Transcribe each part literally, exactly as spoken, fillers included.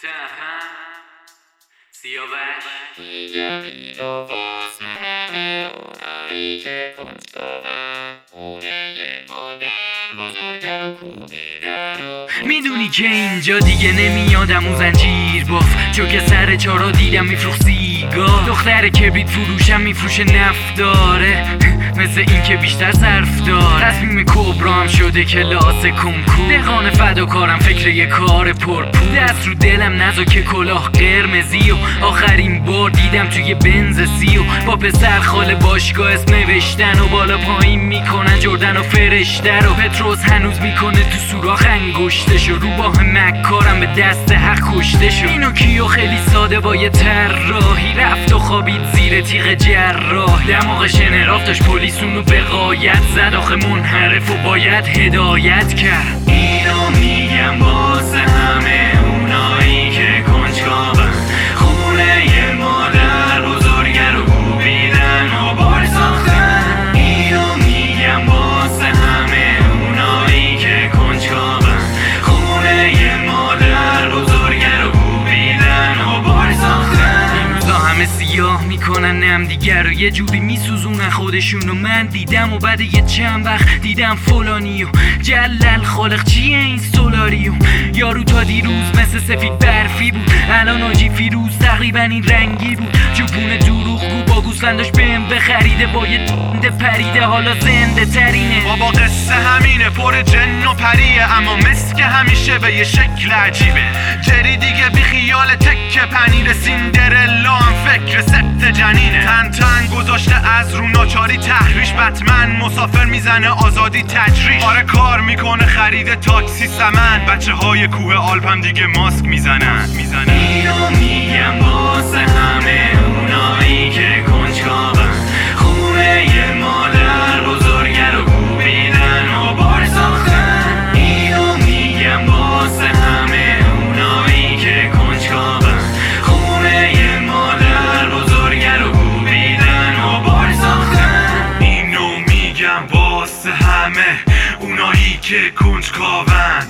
سهم سیاوش میدونی که اینجا دیگه نمیادم و زنجیر باف، چون که سر چارا دیدم میفروخت سیگار. دختر کبریت فروشم میفروشه نفت داره، مثل این که بیشتر صرف داره. تصمیم کبرا هم شده کلاس کنکور، دهقان فداکارم فکر یه کار پرپول. دست رو دلم نزا که کلاه قرمزی و آخرین بار دیدم توی بنز سی و با پسر خاله باشگاه اسم نوشتن و بالا پایین میکنن جردن و فرشته رو. پتروس هنوز میکنه تو سوراخ انگشتش و رو باه مکارم به دست حق کشته شد. اینو کیو خیلی ساده با یه طراحی رفت و خوابید زیر تیغ جراح. دماغ شنراف داشت پلیس اونو به غایت زد، آخه منحرف و باید هدایت کرد. اینو میگم واسه همه اونایی که کنجکاون، خونه ی مادر بزرگه رو کوبیدن و بار ساختن. اینو میگم واسه همه اونایی که کنجکاون، خونه ی مادر بزرگه رو کوبیدن و بار ساختن. این روزا همه سیاه میکنن نم دیگر رو، یه جوری میسوزونن خودشونو. من دیدم و بعد یه چند وقت دیدم فلانیو جلل خالق چیه این سولاریو. یارو تا دیروز مثل سفید برفی بود، الان آجی فیروز تقریبا این رنگی بود. جوپون دروغگو با گوسفنداش بهم بخریده، با یه دنده پریده حالا زنده ترینه. بابا قصه همینه، پر جن و پریه، اما مسک همیشه به یه شکل عجیبه. جری دیگه بی خیال تک پنیر، سیندرلا هم فکر سبت جنینه. تن تن گذاشته از رو ناچاری تحریش، بتمن مسافر میزنه آزادی تجریش. آره کار میکنه خرید تاکسی سمن، بچه های کوه آلپ هم دیگه ماسک میزنن میزنن. اینو میگم واسه همه اونایی که کنجکاون، خونه ی مادر بزرگه رو کوبیدن و بار ساختن. اینو میگم واسه همه اونایی که کنجکاون، خونه ی مادر بزرگه رو کوبیدن و بار ساختن. اینو میگم واسه همه اونایی که کنجکاون،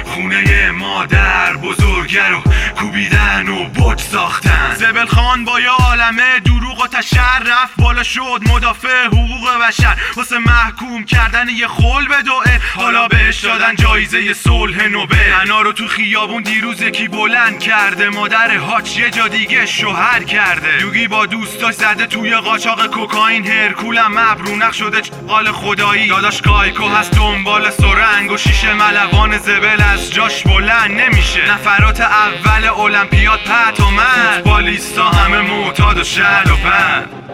خونه مادر بزرگه رو کوبیدن و بوج ساختن. زبل خان با یه عالمه دروغ و تشرف بالا شد مدافع حقوق بشر، واسه محکوم کردن یه خل به دوئه حالا بهش دادن جایزه صلح نوبل. انا رو تو خیابون دیروز یکی بلند کرده، مادر هاچ یه جا دیگه شوهر کرده. یوگی با دوستاش زده توی قاچاق کوکائین، هرکولم مبرونق شده چقال خدایی. داداش کایکو هست دنبال سرنگ و شیشه ملوان زبل از جاش بلند نمیشه. نفرات اول المپیاد پت و من، فوتبالیستا همه معتاد و شل و پند.